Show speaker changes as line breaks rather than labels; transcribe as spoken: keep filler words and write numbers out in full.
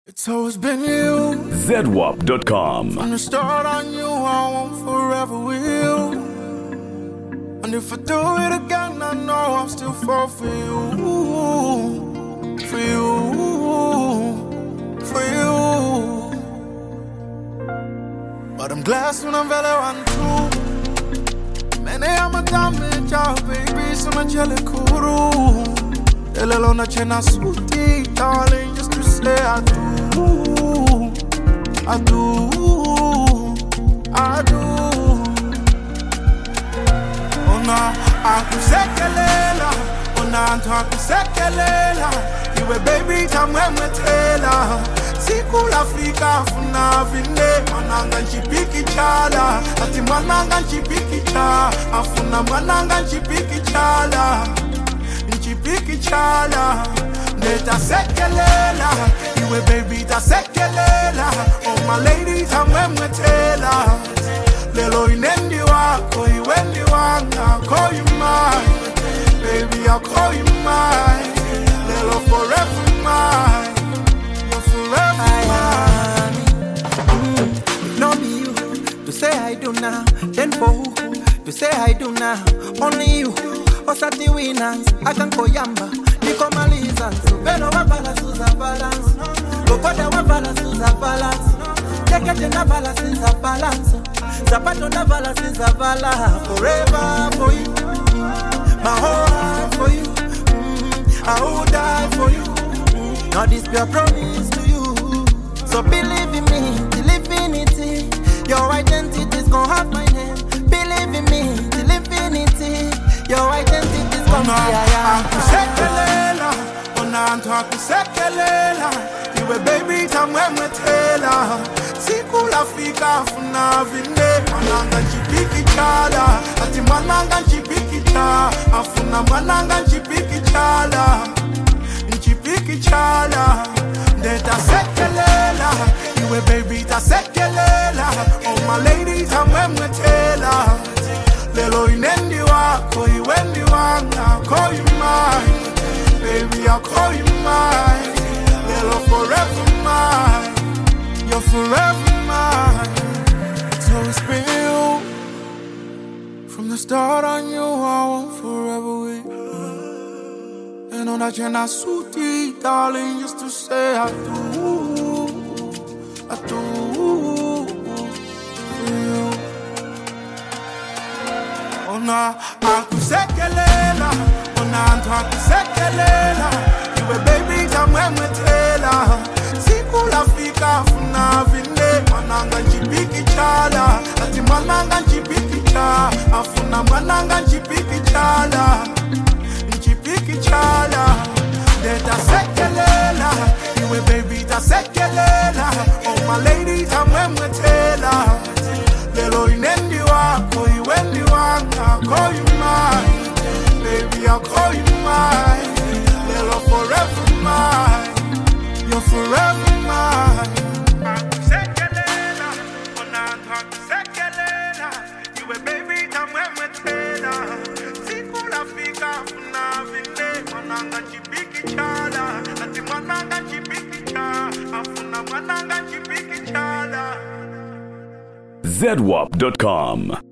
It's always been you.
Z W A P dot com.
From the start I knew I won't forever will. And if I do it again, I know I'll still fall for you. For you. For you. But I'm glad when I'm very one too. Many I'm a damage out, baby, so much jelly kuru. Elelona chena suti, darling, just to say I do. I do, I do. Ona akusekelela, ona anto akusekelela. You a baby time when we tell sikula fika funa vinde mananga nchipiki chala ati mananga nchipiki cha afuna mananga nchipiki chala nchipiki chala neta sekelela you a baby ta sekelela oh my lady tamwemwe tela lelo inendi wako iwendi wanga call you mine baby I'll call you mine lelo forever mine you're forever mine
mm, not me you to say I do now then for who to say I do now only you osati winners akanko yamba niko maliza velo wavala suza balance kokoda wavala suza balance tekete na vala suza balance zapato na vala suza vala forever for you my whole heart for you mm, I will die for you mm, now this be a promise to you so believe in me till infinity your identity is gonna have my name believe in me till infinity your identity is gonna be
akusekelela ona anto akusekelela you a baby tamwemwe tela sikula fika funa vinde mananga nchipiki chala ati mananga nchipiki cha afuna mananga nchipiki chala nchipiki chala ndeta sekelela you a baby ta sekelela oh my lady tamwemwe tela lelo inendi wako iwendi wanga call you mine baby I'll call you mine lelo forever mine you're forever mine it's always been you from the start I knew I won't forever with you and on that you're not suti darling just to say I do I do for you. Ona akusekelela, ona anto akusekelela. You a baby tamwemwe tela. Sikula fika funa vinde mananga nchipiki chala. Ati mananga nchipiki cha, afuna mananga nchipiki chala. Nchipiki chala, deta sekelela. You a baby ta sekelela. Oh my lady tamwemwe tela. Lelo inendi wako iwendi wanga call you mine baby I'll call you mine lelo forever mine you're forever mine sekelela onanto sekelela you a baby tamwemwe tela sikula fika funa vinde mananga chipiki chala ati mananga chipiki cha afuna mananga chipiki chala
Z W A P dot com.